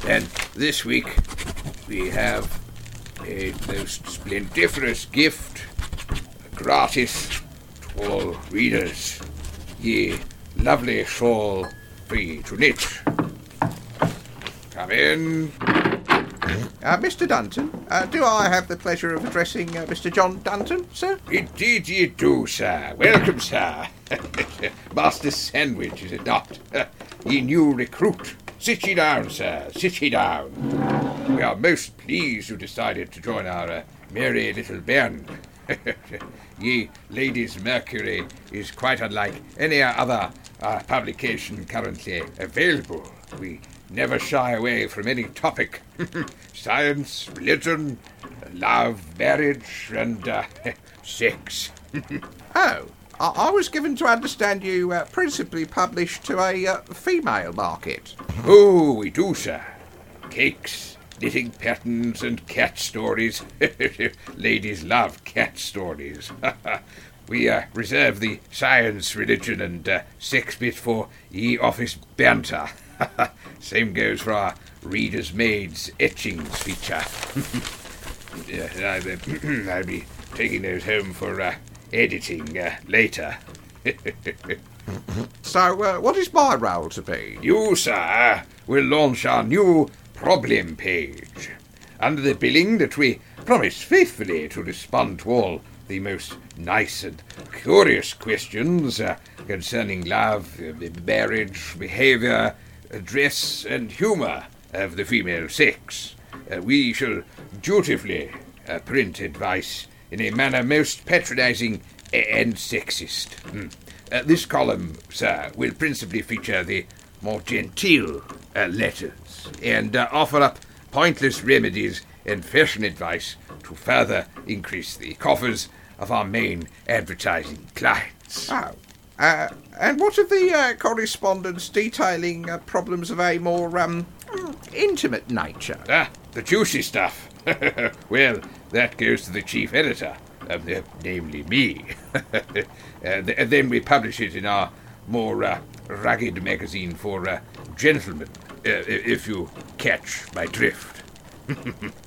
And this week we have a most splendiferous gift, gratis to all readers. Ye lovely shawl free to knit. Come in. Mr. Dunton, do I have the pleasure of addressing Mr. John Dunton, sir? Indeed ye do, sir. Welcome, sir. Master Sandwich, is it not? Ye new recruit. Sit ye down, sir. Sit ye down. We are most pleased you decided to join our merry little band. Ye Ladies' Mercury is quite unlike any other publication currently available. We never shy away from any topic. Science, religion, love, marriage, and sex. Oh, I was given to understand you principally publish to a female market. Oh, we do, sir. Cakes, knitting patterns, and cat stories. Ladies love cat stories. We reserve the science, religion, and sex bit for ye office banter. Same goes for our readers' maids' etchings feature. I'll be taking those home for editing later. So, what is my role to be? You, sir, will launch our new problem page, under the billing that we promise faithfully to respond to all the most nice and curious questions concerning love, marriage, behaviour, dress, and humour of the female sex. We shall dutifully print advice in a manner most patronising and sexist. This column, sir, will principally feature the more genteel letters and offer up pointless remedies and fashion advice to further increase the coffers of our main advertising clients. Oh. And what of the correspondence detailing problems of a more intimate nature? The juicy stuff. Well, that goes to the chief editor, namely me. And then we publish it in our more rugged magazine for gentlemen, if you catch my drift.